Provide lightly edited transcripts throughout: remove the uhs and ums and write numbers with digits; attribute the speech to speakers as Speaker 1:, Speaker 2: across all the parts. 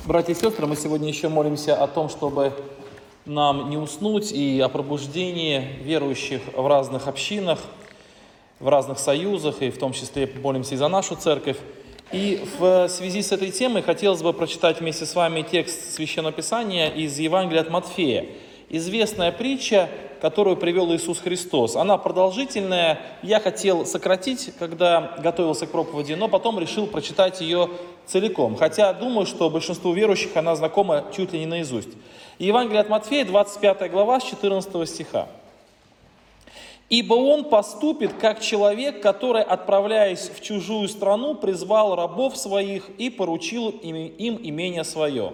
Speaker 1: Братья и сестры, мы сегодня еще молимся о том, чтобы нам не уснуть, и о пробуждении верующих в разных общинах, в разных союзах, и в том числе молимся и за нашу церковь. И в связи с этой темой хотелось бы прочитать вместе с вами текст Священного Писания из Евангелия от Матфея. Известная притча, которую привел Иисус Христос. Она продолжительная, я хотел сократить, когда готовился к проповеди, но потом решил прочитать ее целиком. Хотя думаю, что большинству верующих она знакома чуть ли не наизусть. Евангелие от Матфея, 25 глава, с 14 стиха. «Ибо он поступит, как человек, который, отправляясь в чужую страну, призвал рабов своих и поручил им имение свое.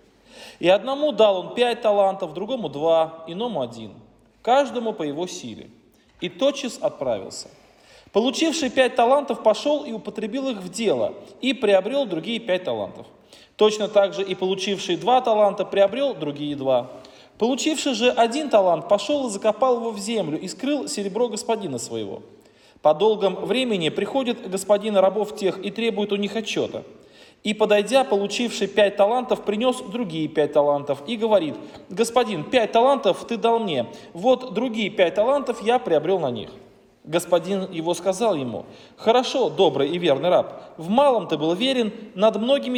Speaker 1: И одному дал он 5 талантов, другому 2, иному 1, каждому по его силе. И тотчас отправился. Получивший 5 талантов пошел и употребил их в дело, и приобрел другие 5 талантов. Точно так же и получивший 2 таланта приобрел другие 2. Получивший же 1 талант пошел и закопал его в землю, и скрыл серебро господина своего. По долгом времени приходит господин рабов тех и требует у них отчета. И, подойдя, получивший 5 талантов, принес другие 5 талантов и говорит: господин, 5 талантов ты дал мне, вот другие 5 талантов я приобрел на них. Господин его сказал ему: хорошо, добрый и верный раб, в малом ты был верен, над многим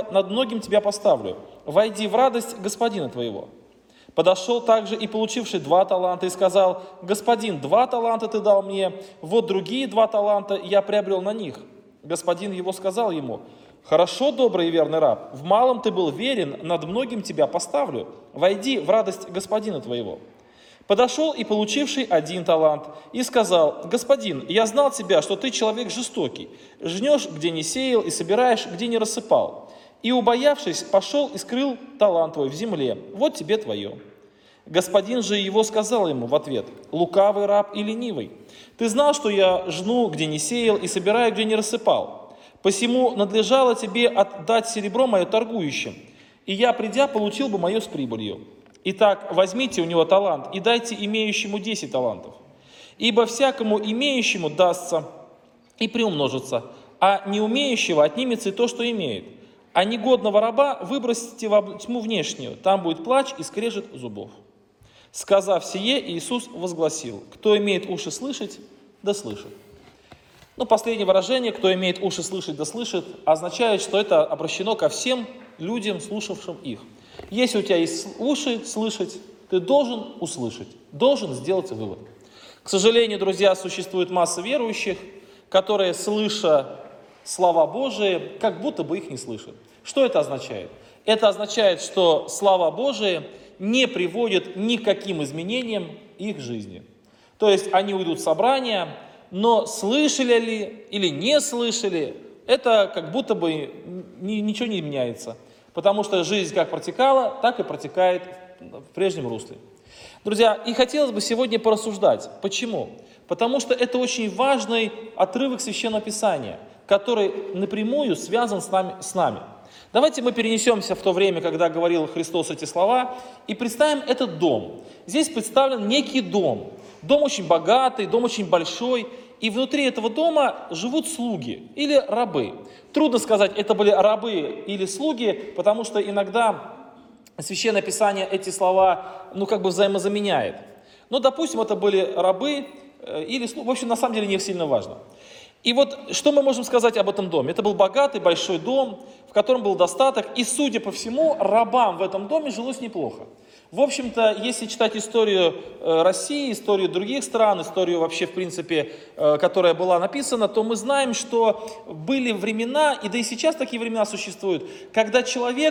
Speaker 1: тебя поставлю, войди в радость господина твоего. Подошел также и получивший 2 таланта и сказал: господин, 2 таланта ты дал мне, вот другие 2 таланта я приобрел на них. Господин его сказал ему: хорошо, добрый и верный раб, в малом ты был верен, над многим тебя поставлю, войди в радость господина твоего. Подошел и получивший 1 талант и сказал: господин, я знал тебя, что ты человек жестокий, жнешь, где не сеял, и собираешь, где не рассыпал. И, убоявшись, пошел и скрыл талант твой в земле, вот тебе твое. Господин же его сказал ему в ответ: лукавый раб и ленивый, ты знал, что я жну, где не сеял, и собираю, где не рассыпал. Посему надлежало тебе отдать серебро мое торгующим, и я, придя, получил бы мое с прибылью. Итак, возьмите у него талант и дайте имеющему 10 талантов. Ибо всякому имеющему дастся и приумножится, а не умеющего отнимется и то, что имеет. А негодного раба выбросьте во тьму внешнюю, там будет плач и скрежет зубов». Сказав сие, Иисус возгласил: кто имеет уши слышать, да слышит. Последнее выражение «кто имеет уши слышать, да слышит» означает, что это обращено ко всем людям, слушавшим их. Если у тебя есть уши слышать, ты должен услышать, должен сделать вывод. К сожалению, друзья, существует масса верующих, которые, слыша слова Божии, как будто бы их не слышат. Что это означает? Это означает, что слова Божии не приводят ни к каким изменениям их жизни. То есть они уйдут в собрание, но слышали ли или не слышали, это как будто бы ничего не меняется. Потому что жизнь как протекала, так и протекает в прежнем русле. Друзья, и хотелось бы сегодня порассуждать. Почему? Потому что это очень важный отрывок Священного Писания, который напрямую связан с нами. Давайте мы перенесемся в то время, когда говорил Христос эти слова, и представим этот дом. Здесь представлен некий дом. Дом очень богатый, дом очень большой. И внутри этого дома живут слуги или рабы. Трудно сказать, это были рабы или слуги, потому что иногда Священное Писание эти слова, взаимозаменяет. Но, допустим, это были рабы или слуги. В общем, на самом деле не сильно важно. И вот что мы можем сказать об этом доме? Это был богатый, большой дом, в котором был достаток. И, судя по всему, рабам в этом доме жилось неплохо. В общем-то, если читать историю России, историю других стран, историю вообще, в принципе, которая была написана, то мы знаем, что были времена, и да и сейчас такие времена существуют, когда человек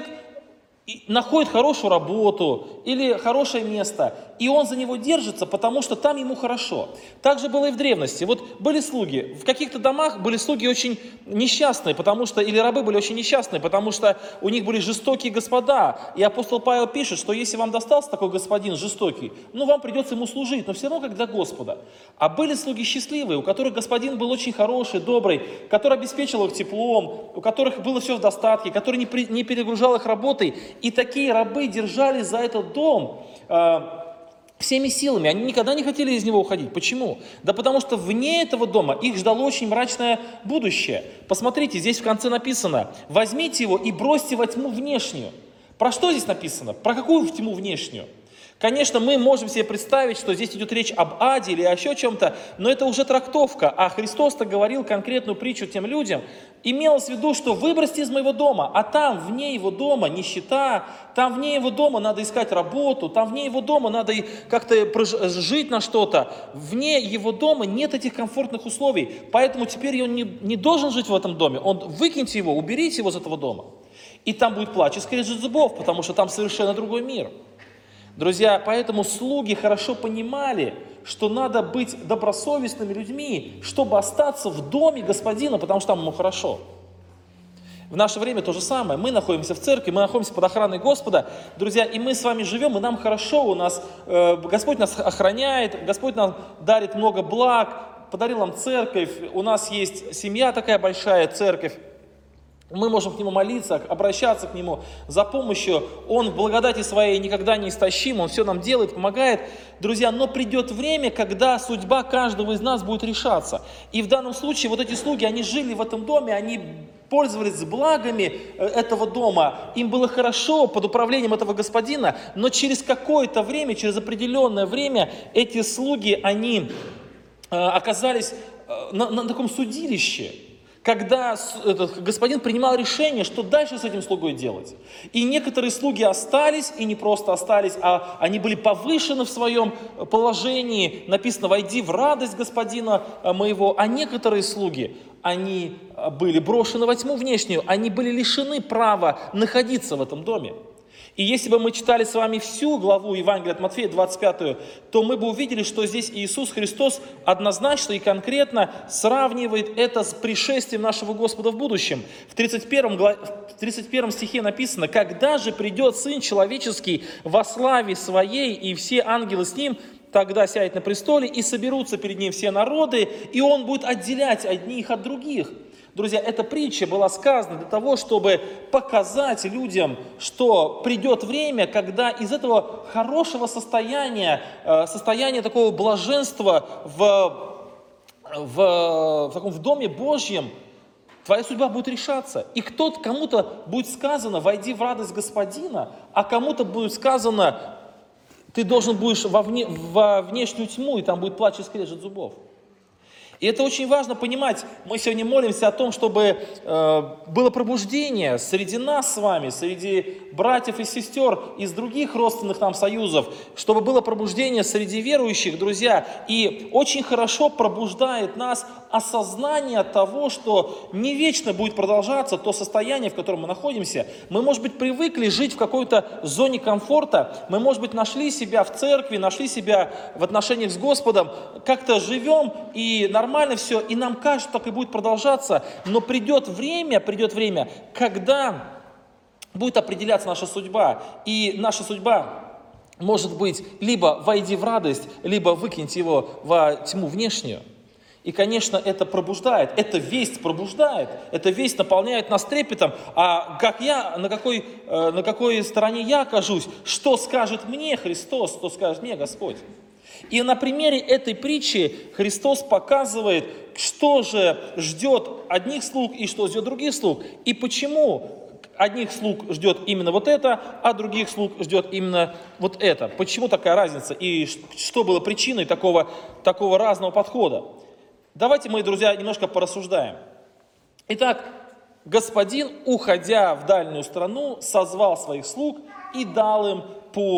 Speaker 1: находит хорошую работу или хорошее место, и он за него держится, потому что там ему хорошо. Так же было и в древности. Вот были слуги, в каких-то домах были слуги очень несчастные, или рабы были очень несчастные, потому что у них были жестокие господа. И апостол Павел пишет, что если вам достался такой господин жестокий, вам придется ему служить, но все равно как для Господа. А были слуги счастливые, у которых господин был очень хороший, добрый, который обеспечил их теплом, у которых было все в достатке, который не перегружал их работой. И такие рабы держали за этот дом всеми силами. Они никогда не хотели из него уходить. Почему? Да потому что вне этого дома их ждало очень мрачное будущее. Посмотрите, здесь в конце написано: возьмите его и бросьте во тьму внешнюю. Про что здесь написано? Про какую тьму внешнюю? Конечно, мы можем себе представить, что здесь идет речь об аде или еще о чем-то, но это уже трактовка. А Христос-то говорил конкретную притчу тем людям. Имелось в виду, что выбросьте из моего дома, а там вне его дома нищета, там вне его дома надо искать работу, там вне его дома надо как-то жить на что-то. Вне его дома нет этих комфортных условий, поэтому теперь он не должен жить в этом доме. Выкиньте его, уберите его из этого дома. И там будет плач и скрежет зубов, потому что там совершенно другой мир. Друзья, поэтому слуги хорошо понимали, что надо быть добросовестными людьми, чтобы остаться в доме Господина, потому что там ему хорошо. В наше время то же самое. Мы находимся в церкви, мы находимся под охраной Господа, друзья, и мы с вами живем, и нам хорошо, Господь нас охраняет, Господь нам дарит много благ, подарил нам церковь, у нас есть семья такая большая, церковь. Мы можем к Нему молиться, обращаться к Нему за помощью. Он в благодати Своей никогда не истощим, Он все нам делает, помогает. Друзья, но придет время, когда судьба каждого из нас будет решаться. И в данном случае вот эти слуги, они жили в этом доме, они пользовались благами этого дома, им было хорошо под управлением этого господина, но через какое-то время, через определенное время эти слуги, они оказались на таком судилище, когда этот господин принимал решение, что дальше с этим слугой делать. И некоторые слуги остались, и не просто остались, а они были повышены в своем положении. Написано: «Войди в радость господина моего». А некоторые слуги, они были брошены во тьму внешнюю, они были лишены права находиться в этом доме. И если бы мы читали с вами всю главу Евангелия от Матфея, 25, то мы бы увидели, что здесь Иисус Христос однозначно и конкретно сравнивает это с пришествием нашего Господа в будущем. В 31 стихе написано: «Когда же придет Сын Человеческий во славе Своей, и все ангелы с Ним, тогда сядет на престоле, и соберутся перед Ним все народы, и Он будет отделять одних от других». Друзья, эта притча была сказана для того, чтобы показать людям, что придет время, когда из этого хорошего состояния, состояния такого блаженства в Доме Божьем, твоя судьба будет решаться. И кому-то будет сказано: «Войди в радость Господина», а кому-то будет сказано: «Ты должен будешь во внешнюю тьму, и там будет плач и скрежет зубов». И это очень важно понимать. Мы сегодня молимся о том, чтобы было пробуждение среди нас с вами, среди братьев и сестер из других родственных нам союзов, чтобы было пробуждение среди верующих, друзья. И очень хорошо пробуждает нас осознание того, что не вечно будет продолжаться то состояние, в котором мы находимся. Мы, может быть, привыкли жить в какой-то зоне комфорта, мы, может быть, нашли себя в церкви, нашли себя в отношениях с Господом, как-то живем и нормально все, и нам кажется, так и будет продолжаться, но придет время, когда будет определяться наша судьба, и наша судьба может быть либо «войди в радость», либо «выкиньте его во тьму внешнюю». И, конечно, это пробуждает, эта весть пробуждает, эта весть наполняет нас трепетом. А как я, на какой стороне я окажусь, что скажет мне Христос, что скажет мне Господь. И на примере этой притчи Христос показывает, что же ждет одних слуг и что ждет других слуг. И почему одних слуг ждет именно вот это, а других слуг ждет именно вот это. Почему такая разница и что было причиной такого разного подхода. Давайте, мои друзья, немножко порассуждаем. Итак, господин, уходя в дальнюю страну, созвал своих слуг и дал им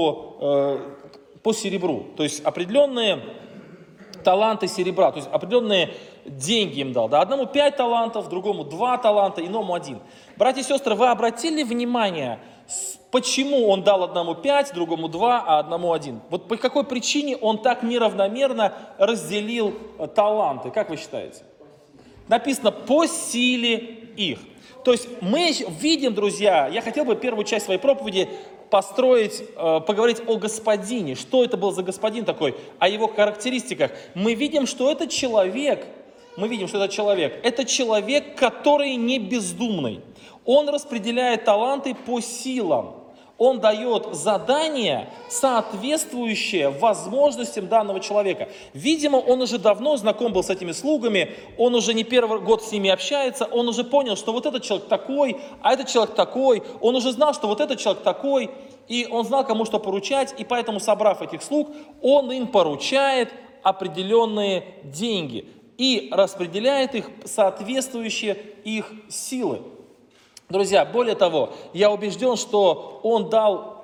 Speaker 1: по серебру. То есть определенные таланты серебра, то есть определенные деньги им дал. Да? Одному 5 талантов, другому 2 таланта, иному 1. Братья и сестры, вы обратили внимание, почему он дал одному 5, другому 2, а одному 1? Вот по какой причине он так неравномерно разделил таланты, как вы считаете? Написано «по силе их». То есть мы видим, друзья, я хотел бы первую часть своей проповеди поговорить о господине. Что это был за господин такой, о его характеристиках. Мы видим, что это человек, это человек, который не бездумный. Он распределяет таланты по силам. Он дает задание, соответствующее возможностям данного человека. Видимо, он уже давно знаком был с этими слугами, он уже не первый год с ними общается, он уже понял, что вот этот человек такой, а этот человек такой, он уже знал, что вот этот человек такой, и он знал, кому что поручать, и поэтому, собрав этих слуг, он им поручает определенные деньги и распределяет их соответствующие их силы. Друзья, более того, я убежден, что он дал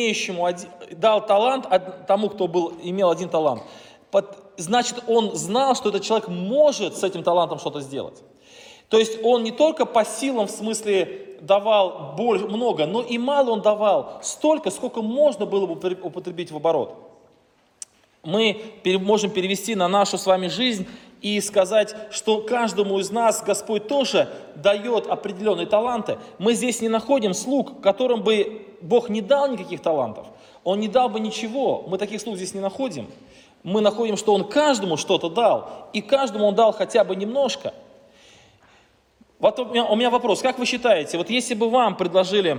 Speaker 1: талант тому, кто имел один талант. Значит, он знал, что этот человек может с этим талантом что-то сделать. То есть он не только по силам, в смысле, давал много, но и мало он давал, столько, сколько можно было бы употребить в оборот. Мы можем перевести на нашу с вами жизнь и сказать, что каждому из нас Господь тоже дает определенные таланты. Мы здесь не находим слуг, которым бы Бог не дал никаких талантов. Он не дал бы ничего. Мы таких слуг здесь не находим. Мы находим, что Он каждому что-то дал. И каждому Он дал хотя бы немножко. Вот у меня вопрос. Как вы считаете, вот если бы вам предложили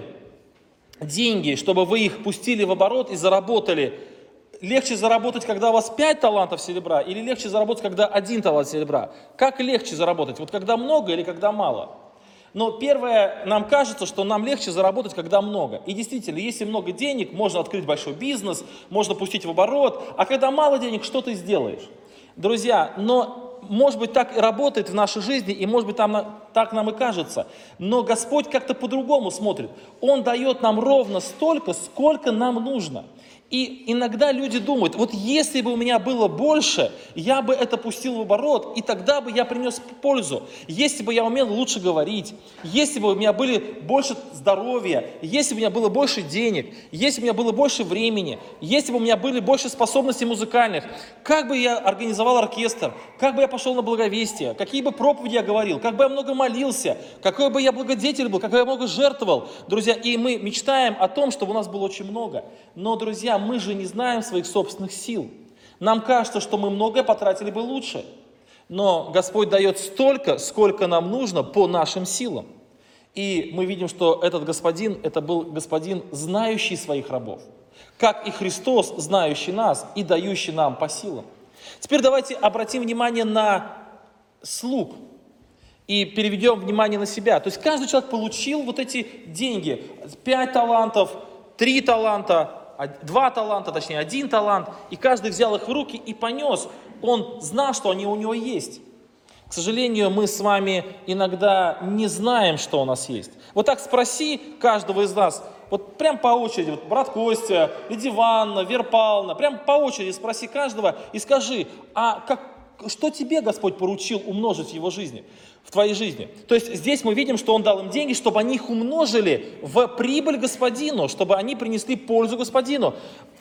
Speaker 1: деньги, чтобы вы их пустили в оборот и заработали, легче заработать, когда у вас 5 талантов серебра, или легче заработать, когда 1 талант серебра? Как легче заработать? Вот когда много или когда мало? Но первое, нам кажется, что нам легче заработать, когда много. И действительно, если много денег, можно открыть большой бизнес, можно пустить в оборот. А когда мало денег, что ты сделаешь? Друзья, но может быть так и работает в нашей жизни, и может быть так нам и кажется. Но Господь как-то по-другому смотрит. Он дает нам ровно столько, сколько нам нужно. И иногда люди думают, вот если бы у меня было больше, я бы это пустил в оборот, и тогда бы я принес пользу. Если бы я умел лучше говорить, если бы у меня были больше здоровья, если бы у меня было больше денег, если бы у меня было больше времени, если бы у меня были больше способностей музыкальных, как бы я организовал оркестр, как бы я пошел на благовестие, какие бы проповеди я говорил, как бы я много молился, какой бы я благодетель был, как бы я много жертвовал. Друзья, и мы мечтаем о том, чтобы у нас было очень много. Но, друзья, мы же не знаем своих собственных сил. Нам кажется, что мы многое потратили бы лучше. Но Господь дает столько, сколько нам нужно по нашим силам. И мы видим, что этот господин, это был господин, знающий своих рабов. Как и Христос, знающий нас и дающий нам по силам. Теперь давайте обратим внимание на слуг и переведем внимание на себя. То есть каждый человек получил вот эти деньги. 5 талантов, 3 таланта, 2 таланта, точнее 1 талант, и каждый взял их в руки и понес. Он знал, что они у него есть. К сожалению, мы с вами иногда не знаем, что у нас есть. Вот так спроси каждого из нас, вот прям по очереди, вот брат Костя, Лидия Ивановна, Вера Павловна, прям по очереди спроси каждого и скажи, что тебе Господь поручил умножить в его жизни, в твоей жизни? То есть здесь мы видим, что Он дал им деньги, чтобы они их умножили в прибыль Господину, чтобы они принесли пользу Господину.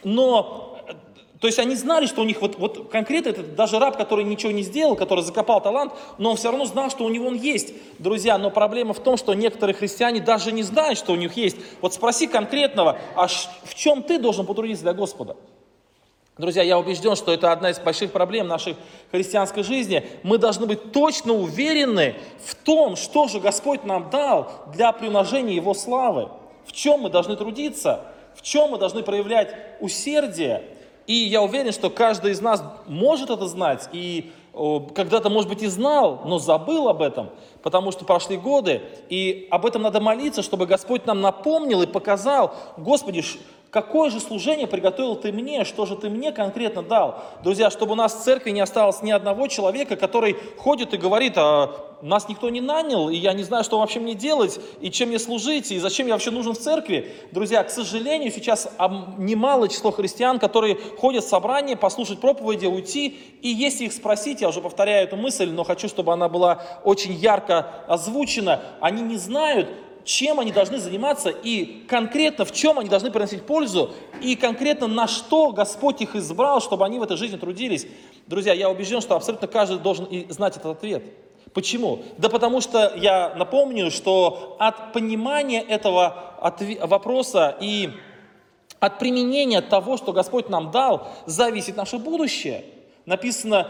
Speaker 1: То есть они знали, что у них вот конкретно, это даже раб, который ничего не сделал, который закопал талант, но он все равно знал, что у него он есть. Друзья, но проблема в том, что некоторые христиане даже не знают, что у них есть. Вот спроси конкретного, в чем ты должен потрудиться для Господа? Друзья, я убежден, что это одна из больших проблем нашей христианской жизни. Мы должны быть точно уверены в том, что же Господь нам дал для приумножения Его славы. В чем мы должны трудиться, в чем мы должны проявлять усердие. И я уверен, что каждый из нас может это знать. И когда-то, может быть, и знал, но забыл об этом, потому что прошли годы. И об этом надо молиться, чтобы Господь нам напомнил и показал: Господи, какое же служение приготовил Ты мне, что же Ты мне конкретно дал? Друзья, чтобы у нас в церкви не осталось ни одного человека, который ходит и говорит: нас никто не нанял, и я не знаю, что вообще мне делать, и чем мне служить, и зачем я вообще нужен в церкви. Друзья, к сожалению, сейчас немало число христиан, которые ходят в собрание, послушать проповеди, уйти, и если их спросить, я уже повторяю эту мысль, но хочу, чтобы она была очень ярко озвучена, они не знают, чем они должны заниматься и конкретно в чем они должны приносить пользу, и конкретно на что Господь их избрал, чтобы они в этой жизни трудились. Друзья, я убежден, что абсолютно каждый должен и знать этот ответ. Почему? Да потому что я напомню, что от понимания этого вопроса и от применения того, что Господь нам дал, зависит наше будущее. Написано,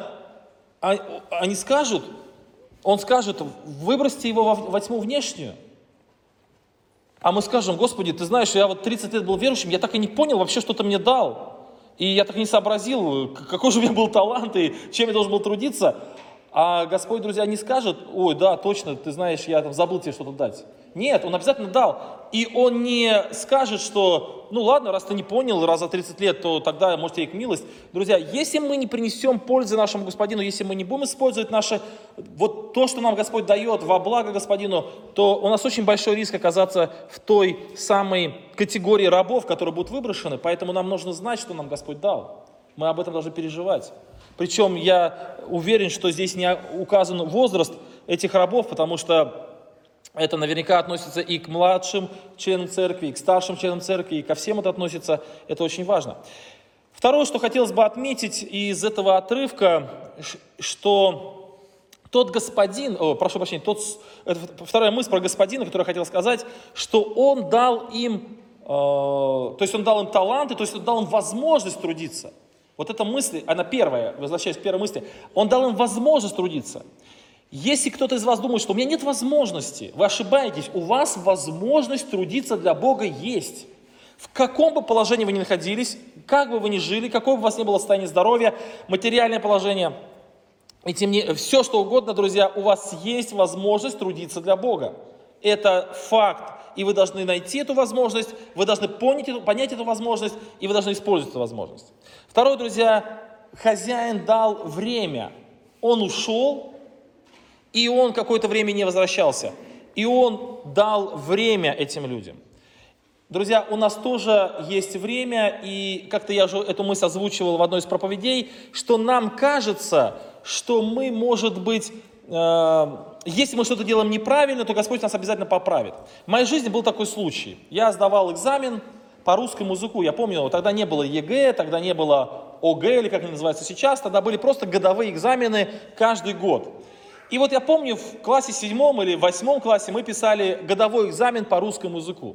Speaker 1: они скажут, Он скажет: выбросьте его во тьму внешнюю. А мы скажем: Господи, ты знаешь, я вот 30 лет был верующим, я так и не понял вообще, что ты мне дал. И я так и не сообразил, какой же у меня был талант и чем я должен был трудиться. А Господь, друзья, не скажет: ой, да, точно, ты знаешь, я там забыл тебе что-то дать. Нет, Он обязательно дал. И Он не скажет, что, ну ладно, раз ты не понял, раз за 30 лет, то тогда, может, тебе к милость. Друзья, если мы не принесем пользы нашему Господину, если мы не будем использовать наше, вот то, что нам Господь дает во благо Господину, то у нас очень большой риск оказаться в той самой категории рабов, которые будут выброшены. Поэтому нам нужно знать, что нам Господь дал. Мы об этом должны переживать. Причем я уверен, что здесь не указан возраст этих рабов, потому что это наверняка относится и к младшим членам церкви, и к старшим членам церкви, и ко всем это относится. Это очень важно. Второе, что хотелось бы отметить из этого отрывка, что тот господин, вторая мысль про господина, которую я хотел сказать, что он дал им, то есть он дал им таланты, то есть он дал им возможность трудиться. Вот эта мысль, она первая, возвращаясь к первой мысли, он дал им возможность трудиться. Если кто-то из вас думает, что у меня нет возможности, вы ошибаетесь, у вас возможность трудиться для Бога есть. В каком бы положении вы ни находились, как бы вы ни жили, какое бы у вас ни было состояние здоровья, материальное положение, и тем не все что угодно, друзья, у вас есть возможность трудиться для Бога. Это факт, и вы должны найти эту возможность, вы должны понять эту возможность, и вы должны использовать эту возможность. Второе, друзья, хозяин дал время, он ушел, и он какое-то время не возвращался. И он дал время этим людям. Друзья, у нас тоже есть время, и как-то я уже эту мысль озвучивал в одной из проповедей, что нам кажется, что мы, может быть, если мы что-то делаем неправильно, то Господь нас обязательно поправит. В моей жизни был такой случай. Я сдавал экзамен по русскому языку. Я помню, тогда не было ЕГЭ, тогда не было ОГЭ, или как они называются сейчас. Тогда были просто годовые экзамены каждый год. И вот я помню, в классе 7 или 8 классе мы писали годовой экзамен по русскому языку.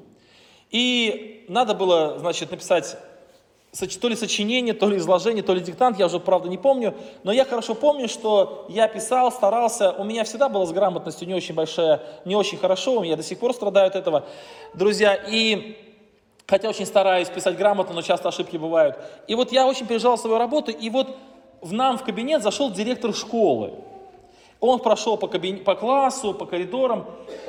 Speaker 1: И надо было, значит, написать то ли сочинение, то ли изложение, то ли диктант, я уже, правда, не помню. Но я хорошо помню, что я писал, старался. У меня всегда было с грамотностью не очень большая, не очень хорошо. Я до сих пор страдаю от этого, друзья. И хотя очень стараюсь писать грамотно, но часто ошибки бывают. И вот я очень переживал свою работу. И вот в кабинет зашел директор школы. Он прошел по классу, по коридорам,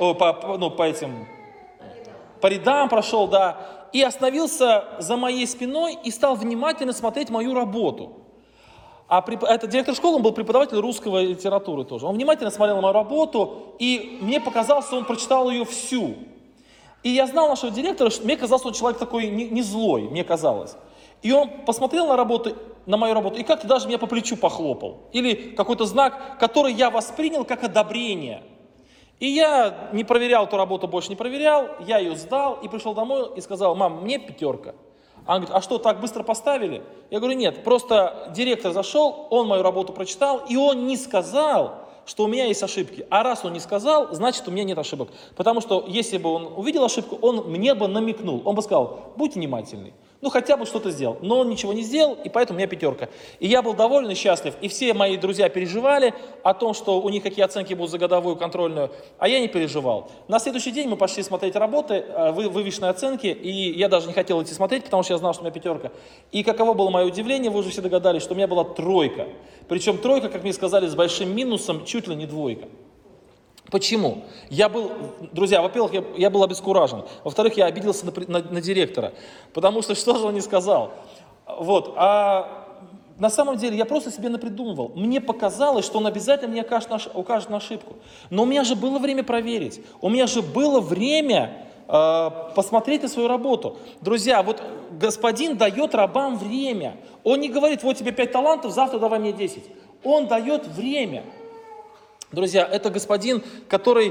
Speaker 1: по рядам прошел, да, и остановился за моей спиной и стал внимательно смотреть мою работу. Этот директор школы, он был преподаватель русской литературы тоже. Он внимательно смотрел на мою работу, и мне показалось, что он прочитал ее всю. И я знал нашего директора, мне казалось, что он человек такой не злой, мне казалось. И он посмотрел на мою работу, и как-то даже меня по плечу похлопал. Или какой-то знак, который я воспринял как одобрение. И я не проверял эту работу, больше не проверял, я ее сдал и пришел домой и сказал: мам, мне 5. Она говорит: а что, так быстро поставили? Я говорю: нет, просто директор зашел, он мою работу прочитал, и он не сказал, что у меня есть ошибки. А раз он не сказал, значит, у меня нет ошибок. Потому что если бы он увидел ошибку, он мне бы намекнул. Он бы сказал: будь внимательный. Ну, хотя бы что-то сделал. Но он ничего не сделал, и поэтому у меня 5. И я был доволен и счастлив. И все мои друзья переживали о том, что у них какие оценки будут за годовую контрольную, а я не переживал. На следующий день мы пошли смотреть работы, вывешенные оценки, и я даже не хотел идти смотреть, потому что я знал, что у меня 5. И каково было мое удивление, вы уже все догадались, что у меня была 3. Причем 3, как мне сказали, с большим минусом, чуть ли не 2. Почему? Друзья, во-первых, я был обескуражен. Во-вторых, я обиделся на директора. Потому что же он не сказал? Вот. А на самом деле я просто себе напридумывал. Мне показалось, что он обязательно мне укажет на ошибку. Но у меня же было время проверить. У меня же было время посмотреть на свою работу. Друзья, вот Господин дает рабам время. Он не говорит: вот тебе 5 талантов, завтра давай мне 10. Он дает время. Друзья, это Господин, который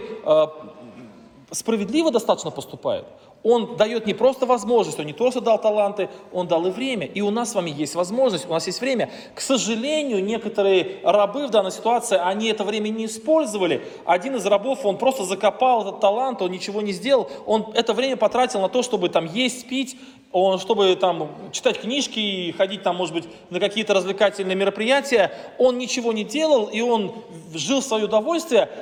Speaker 1: справедливо достаточно поступает. Он дает не просто возможность, он не просто дал таланты, он дал и время. И у нас с вами есть возможность, у нас есть время. К сожалению, некоторые рабы в данной ситуации, они это время не использовали. Один из рабов, он просто закопал этот талант, он ничего не сделал. Он это время потратил на то, чтобы там есть, пить, чтобы там читать книжки и ходить там, может быть, на какие-то развлекательные мероприятия. Он ничего не делал, и он жил в свое удовольствие.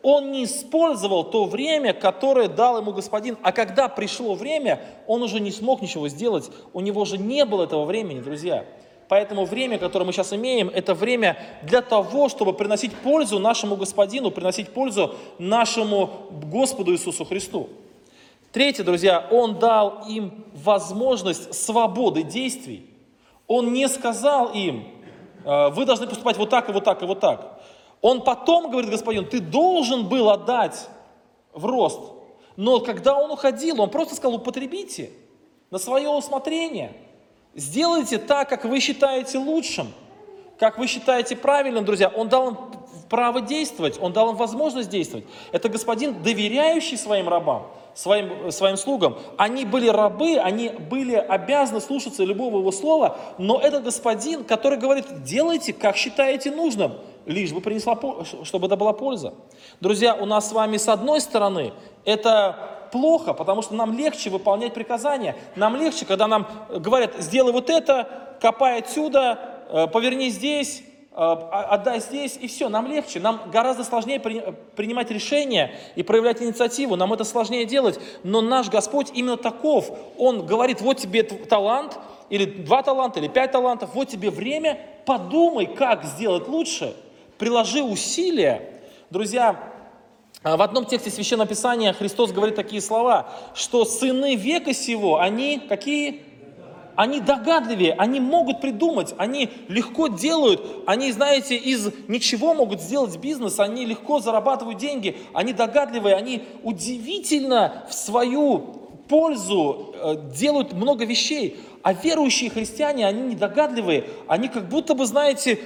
Speaker 1: он не использовал то время, которое дал ему Господин. А когда пришло время, он уже не смог ничего сделать. У него же не было этого времени, друзья. Поэтому время, которое мы сейчас имеем, это время для того, чтобы приносить пользу нашему Господину, приносить пользу нашему Господу Иисусу Христу. Третье, друзья, он дал им возможность свободы действий. Он не сказал им: вы должны поступать вот так и вот так и вот так. Он потом говорит: господин, ты должен был отдать в рост. Но когда он уходил, он просто сказал: употребите на свое усмотрение. Сделайте так, как вы считаете лучшим, как вы считаете правильным, друзья. Он дал им право действовать, он дал им возможность действовать. Это господин, доверяющий своим рабам, своим слугам. Они были рабы, они были обязаны слушаться любого его слова, но это господин, который говорит: делайте, как считаете нужным, лишь бы принесла, чтобы это была польза. Друзья, у нас с вами с одной стороны это плохо, потому что нам легче выполнять приказания. Нам легче, когда нам говорят: сделай вот это, копай отсюда, поверни здесь, отдай здесь, и все, нам легче. Нам гораздо сложнее принимать решения и проявлять инициативу, нам это сложнее делать. Но наш Господь именно таков. Он говорит: вот тебе талант, или 2 таланта, или 5 талантов, вот тебе время, подумай, как сделать лучше, приложи усилия. Друзья, в одном тексте Священного Писания Христос говорит такие слова, что сыны века сего, они какие? Они догадливее, они могут придумать, они легко делают, они, знаете, из ничего могут сделать бизнес, они легко зарабатывают деньги, они догадливые, они удивительно в свою пользу делают много вещей. А верующие христиане, они недогадливые, они как будто бы, знаете,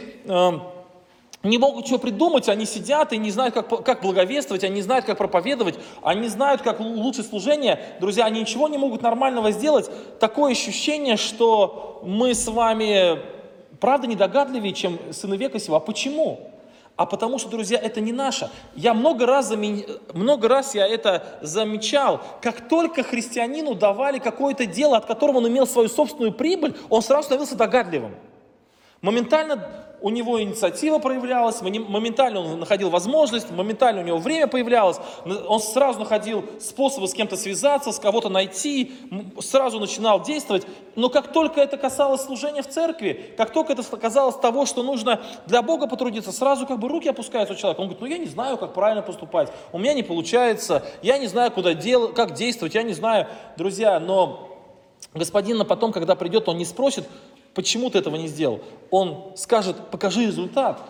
Speaker 1: не могут чего придумать, они сидят и не знают, как благовествовать, они не знают, как проповедовать, они не знают, как улучшить служение. Друзья, они ничего не могут нормального сделать. Такое ощущение, что мы с вами, правда, недогадливее, чем сыны века сего. А почему? А потому что, друзья, это не наше. Я много раз я это замечал. Как только христианину давали какое-то дело, от которого он имел свою собственную прибыль, он сразу становился догадливым. Моментально у него инициатива проявлялась, моментально он находил возможность, моментально у него время появлялось, он сразу находил способы с кем-то связаться, с кого-то найти, сразу начинал действовать. Но как только это касалось служения в церкви, как только это касалось того, что нужно для Бога потрудиться, сразу как бы руки опускаются у человека. Он говорит: я не знаю, как правильно поступать, у меня не получается, я не знаю, как действовать, я не знаю. Друзья, но господин потом, когда придет, он не спросит: почему ты этого не сделал? Он скажет: покажи результат.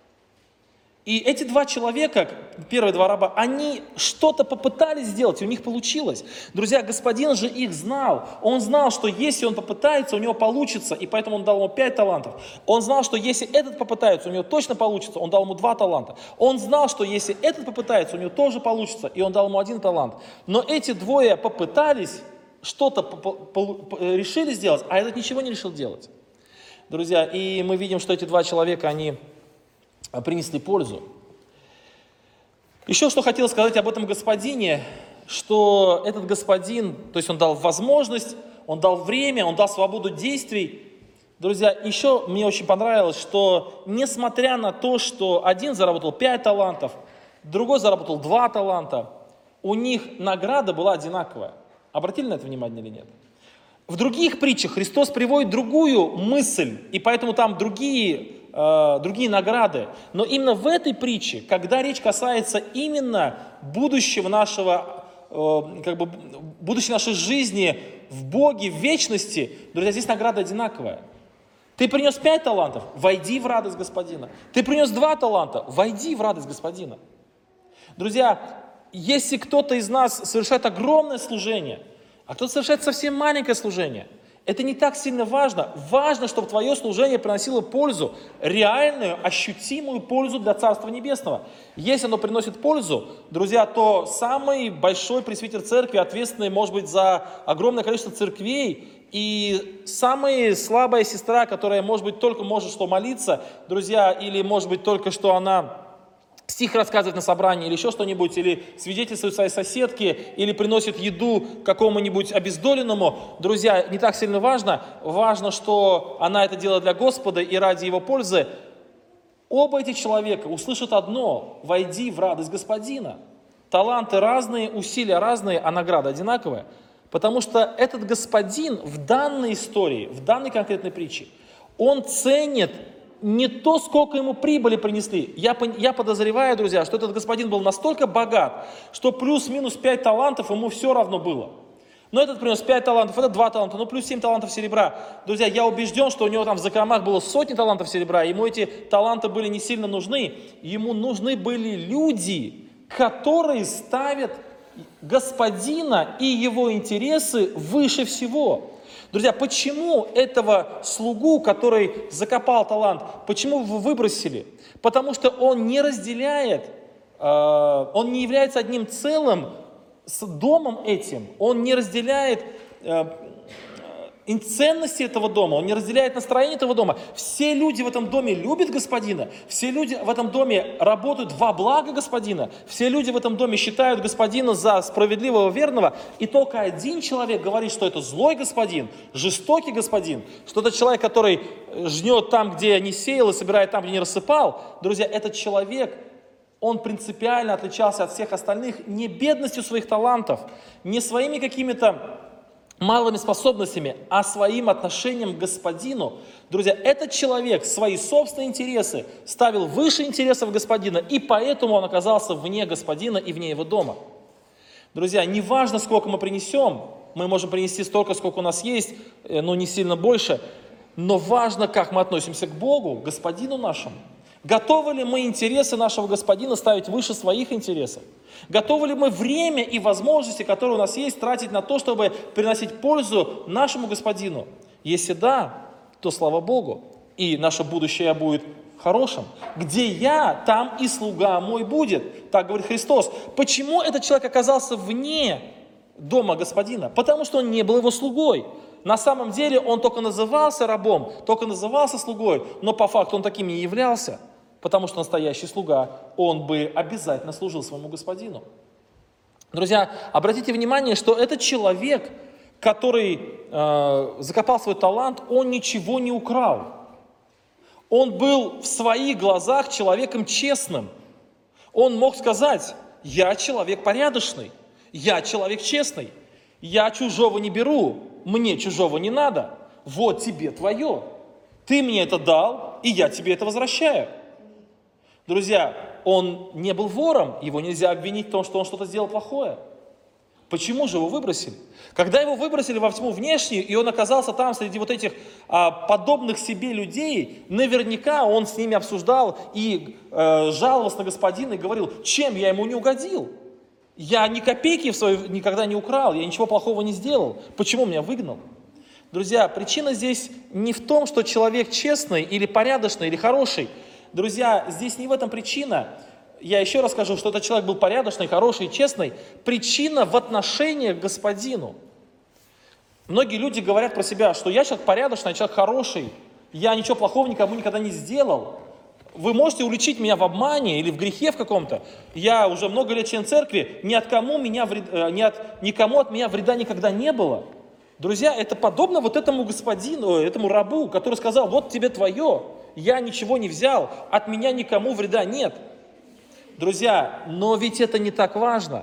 Speaker 1: И эти 2 человека, первые 2 раба, они что-то попытались сделать, и у них получилось. Друзья, господин же их знал. Он знал, что если он попытается, у него получится, и поэтому он дал ему 5 талантов. Он знал, что если этот попытается, у него точно получится, он дал ему 2 таланта. Он знал, что если этот попытается, у него тоже получится, и он дал ему 1 талант. Но эти 2 попытались, что-то решили сделать, а этот ничего не решил делать. Друзья, и мы видим, что эти 2 человека, они принесли пользу. Еще что хотел сказать об этом господине, что этот господин, то есть он дал возможность, он дал время, он дал свободу действий. Друзья, еще мне очень понравилось, что несмотря на то, что один заработал 5 талантов, другой заработал 2 таланта, у них награда была одинаковая. Обратили на это внимание или нет? В других притчах Христос приводит другую мысль, и поэтому там другие награды. Но именно в этой притче, когда речь касается именно будущего нашего, будущей нашей жизни в Боге, в вечности, друзья, здесь награда одинаковая. Ты принес 5 талантов, войди в радость Господина. Ты принес 2 таланта, войди в радость Господина. Друзья, если кто-то из нас совершает огромное служение, а кто-то совершает совсем маленькое служение, это не так сильно важно. Важно, чтобы твое служение приносило пользу, реальную, ощутимую пользу для Царства Небесного. Если оно приносит пользу, друзья, то самый большой пресвитер церкви, ответственный, может быть, за огромное количество церквей, и самая слабая сестра, которая, может быть, только может что молиться, друзья, или, может быть, только что она стих рассказывает на собрании, или еще что-нибудь, или свидетельствует своей соседке, или приносит еду какому-нибудь обездоленному. Друзья, не так сильно важно. Важно, что она это делает для Господа и ради Его пользы. Оба этих человека услышат одно: «Войди в радость Господина». Таланты разные, усилия разные, а награда одинаковая. Потому что этот господин в данной истории, в данной конкретной притче, он ценит не то, сколько ему прибыли принесли. Я подозреваю, друзья, что этот господин был настолько богат, что плюс-минус 5 талантов ему все равно было. Но этот принес 5 талантов, это 2 таланта, ну плюс 7 талантов серебра. Друзья, я убежден, что у него там в закромах было сотни талантов серебра, ему эти таланты были не сильно нужны. Ему нужны были люди, которые ставят господина и его интересы выше всего. Друзья, почему этого слугу, который закопал талант, почему вы выбросили? Потому что он не разделяет, он не является одним целым с домом этим, он не разделяет ценности этого дома, он не разделяет настроение этого дома. Все люди в этом доме любят господина, все люди в этом доме работают во благо господина, все люди в этом доме считают господина за справедливого, верного, и только один человек говорит, что это злой господин, жестокий господин, что это человек, который жнет там, где не сеял, и собирает там, где не рассыпал. Друзья, этот человек, он принципиально отличался от всех остальных не бедностью своих талантов, не своими какими-то малыми способностями, а своим отношением к господину. Друзья, этот человек свои собственные интересы ставил выше интересов господина, и поэтому он оказался вне господина и вне его дома. Друзья, не важно, сколько мы принесем, мы можем принести столько, сколько у нас есть, но не сильно больше, но важно, как мы относимся к Богу, к господину нашему. Готовы ли мы интересы нашего господина ставить выше своих интересов? Готовы ли мы время и возможности, которые у нас есть, тратить на то, чтобы приносить пользу нашему господину? Если да, то слава Богу, и наше будущее будет хорошим. Где я, там и слуга мой будет, так говорит Христос. Почему этот человек оказался вне дома господина? Потому что он не был его слугой. На самом деле он только назывался рабом, только назывался слугой, но по факту он таким не являлся. Потому что настоящий слуга, он бы обязательно служил своему господину. Друзья, обратите внимание, что этот человек, который закопал свой талант, он ничего не украл. Он был в своих глазах человеком честным. Он мог сказать: я человек порядочный, я человек честный, я чужого не беру, мне чужого не надо, вот тебе твое. Ты мне это дал, и я тебе это возвращаю. Друзья, он не был вором, его нельзя обвинить в том, что он что-то сделал плохое. Почему же его выбросили? Когда его выбросили во тьму внешнюю, и он оказался там среди вот этих подобных себе людей, наверняка он с ними обсуждал и жаловался на господина и говорил: чем я ему не угодил? Я ни копейки в свою никогда не украл, я ничего плохого не сделал. Почему меня выгнал? Друзья, причина здесь не в том, что человек честный или порядочный или хороший. Друзья, здесь не в этом причина. Я еще раз скажу, что этот человек был порядочный, хороший, честный. Причина в отношении к господину. Многие люди говорят про себя, что я человек порядочный, человек хороший, я ничего плохого никому никогда не сделал. Вы можете уличить меня в обмане или в грехе в каком-то. Я уже много лет член церкви, никому от меня вреда никогда не было. Друзья, это подобно вот этому господину, этому рабу, который сказал: вот тебе твое, я ничего не взял, от меня никому вреда нет. Друзья, но ведь это не так важно.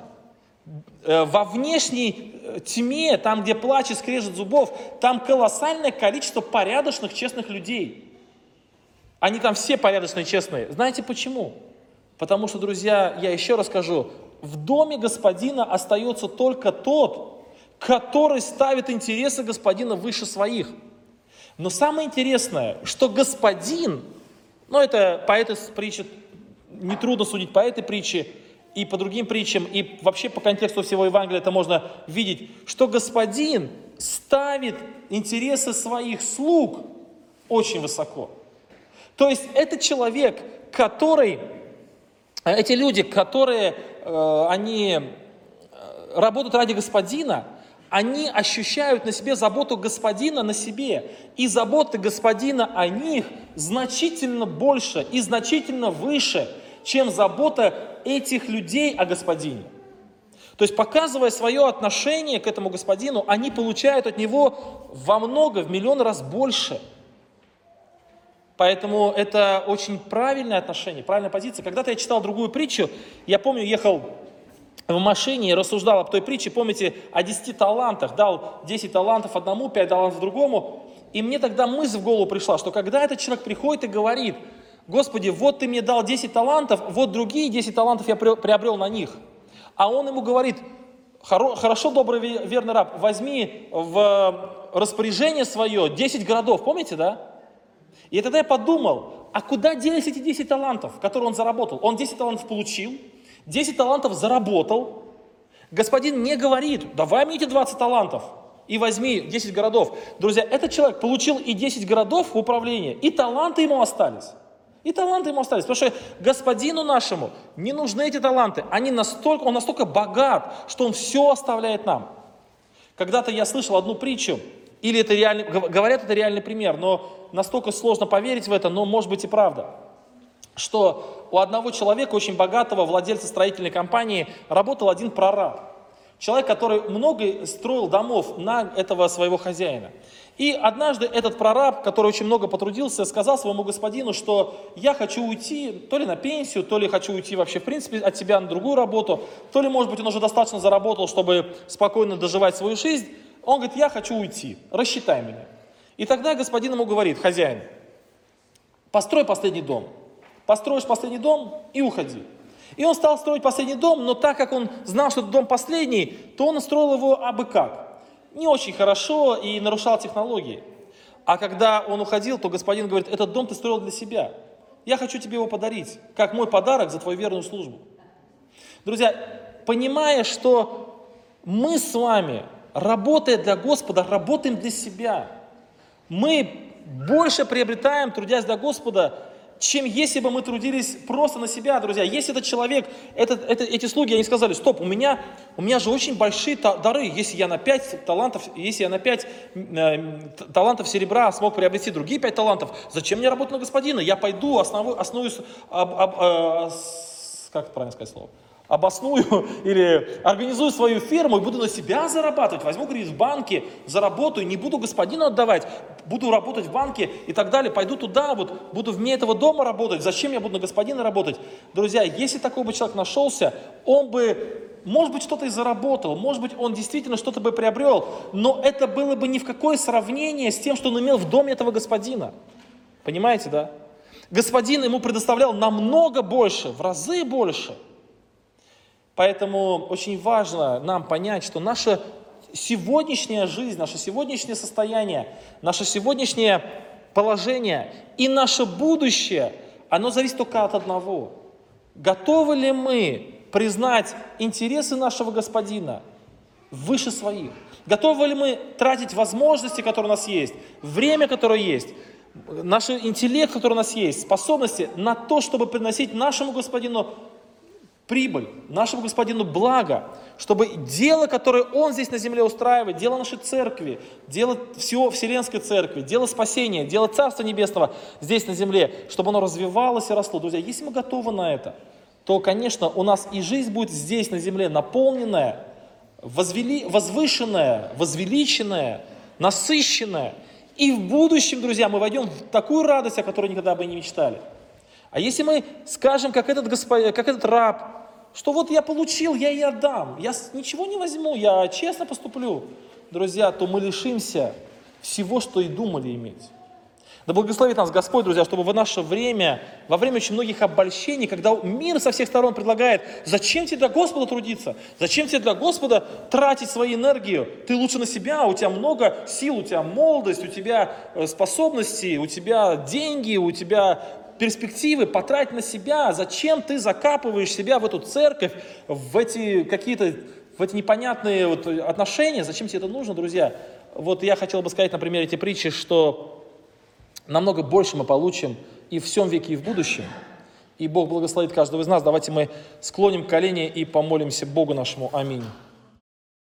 Speaker 1: Во внешней тьме, там, где плач и скрежет зубов, там колоссальное количество порядочных, честных людей. Они там все порядочные, честные. Знаете почему? Потому что, друзья, я еще раз скажу, в доме господина остается только тот, который ставит интересы господина выше своих. Но самое интересное, что господин, это по этой притче, нетрудно судить по этой притче, и по другим притчам, и вообще по контексту всего Евангелия это можно видеть, что господин ставит интересы своих слуг очень высоко. То есть это человек, эти люди, которые они работают ради господина, они ощущают на себе заботу господина на себе. И забота господина о них значительно больше и значительно выше, чем забота этих людей о господине. То есть, показывая свое отношение к этому господину, они получают от него во много, в миллион раз больше. Поэтому это очень правильное отношение, правильная позиция. Когда-то я читал другую притчу, я помню, ехал в машине и рассуждал об той притче, помните, о 10 талантах, дал 10 талантов одному, 5 талантов другому. И мне тогда мысль в голову пришла, что когда этот человек приходит и говорит: Господи, вот ты мне дал 10 талантов, вот другие 10 талантов я приобрел на них. А он ему говорит: хорошо, добрый, верный раб, возьми в распоряжение свое 10 городов, помните, да? И тогда я подумал, а куда делись эти 10 талантов, которые он заработал? Он 10 талантов получил, 10 талантов заработал. Господин не говорит: давай мне эти 20 талантов и возьми 10 городов. Друзья, этот человек получил и 10 городов в управлении, и таланты ему остались. И таланты ему остались, потому что господину нашему не нужны эти таланты. Он настолько богат, что он все оставляет нам. Когда-то я слышал одну притчу, или это реальный, говорят, это реальный пример, но настолько сложно поверить в это, но может быть и правда, что у одного человека, очень богатого, владельца строительной компании, работал один прораб. Человек, который много строил домов на этого своего хозяина. И однажды этот прораб, который очень много потрудился, сказал своему господину, что я хочу уйти то ли на пенсию, то ли хочу уйти вообще в принципе от тебя на другую работу, то ли, может быть, он уже достаточно заработал, чтобы спокойно доживать свою жизнь. Он говорит: я хочу уйти, рассчитай меня. И тогда господин ему говорит: хозяин, построй последний дом. Построишь последний дом и уходи. И он стал строить последний дом, но так как он знал, что это дом последний, то он строил его абы как. Не очень хорошо и нарушал технологии. А когда он уходил, то господин говорит: этот дом ты строил для себя. Я хочу тебе его подарить, как мой подарок за твою верную службу. Друзья, понимая, что мы с вами, работая для Господа, работаем для себя. Мы больше приобретаем, трудясь для Господа, чем если бы мы трудились просто на себя, друзья. Если этот человек, эти слуги, они сказали: стоп, у меня же очень большие дары. Если я на 5 талантов, талантов серебра смог приобрести другие 5 талантов, зачем мне работать на господина? Я пойду, основуюсь, как это правильно сказать слово? Обосную или организую свою ферму и буду на себя зарабатывать, возьму кредит в банке, заработаю, не буду господину отдавать, буду работать в банке и так далее, пойду туда, вот, буду вне этого дома работать, зачем я буду на господина работать? Друзья, если такой бы человек нашелся, он бы, может быть, что-то и заработал, может быть, он действительно что-то бы приобрел, но это было бы ни в какое сравнение с тем, что он имел в доме этого господина. Понимаете, да? Господин ему предоставлял намного больше, в разы больше. Поэтому очень важно нам понять, что наша сегодняшняя жизнь, наше сегодняшнее состояние, наше сегодняшнее положение и наше будущее, оно зависит только от одного. Готовы ли мы признать интересы нашего Господина выше своих? Готовы ли мы тратить возможности, которые у нас есть, время, которое есть, наш интеллект, который у нас есть, способности на то, чтобы приносить нашему Господину прибыль, нашему Господину благо, чтобы дело, которое Он здесь на земле устраивает, дело нашей церкви, дело всего Вселенской церкви, дело спасения, дело Царства Небесного здесь на земле, чтобы оно развивалось и росло. Друзья, если мы готовы на это, то, конечно, у нас и жизнь будет здесь на земле наполненная, возвышенная, возвеличенная, насыщенная. И в будущем, друзья, мы войдем в такую радость, о которой никогда бы не мечтали. А если мы скажем, как этот раб, что вот я получил, я и отдам, я ничего не возьму, я честно поступлю, друзья, то мы лишимся всего, что и думали иметь. Да благословит нас Господь, друзья, чтобы в наше время, во время очень многих обольщений, когда мир со всех сторон предлагает: зачем тебе для Господа трудиться, зачем тебе для Господа тратить свою энергию, ты лучше на себя, у тебя много сил, у тебя молодость, у тебя способности, у тебя деньги, у тебя перспективы, потрать на себя, зачем ты закапываешь себя в эту церковь, в эти непонятные отношения, зачем тебе это нужно, друзья? Вот я хотел бы сказать на примере этой притчи, что намного больше мы получим и в всем веке, и в будущем. И Бог благословит каждого из нас. Давайте мы склоним колени и помолимся Богу нашему. Аминь.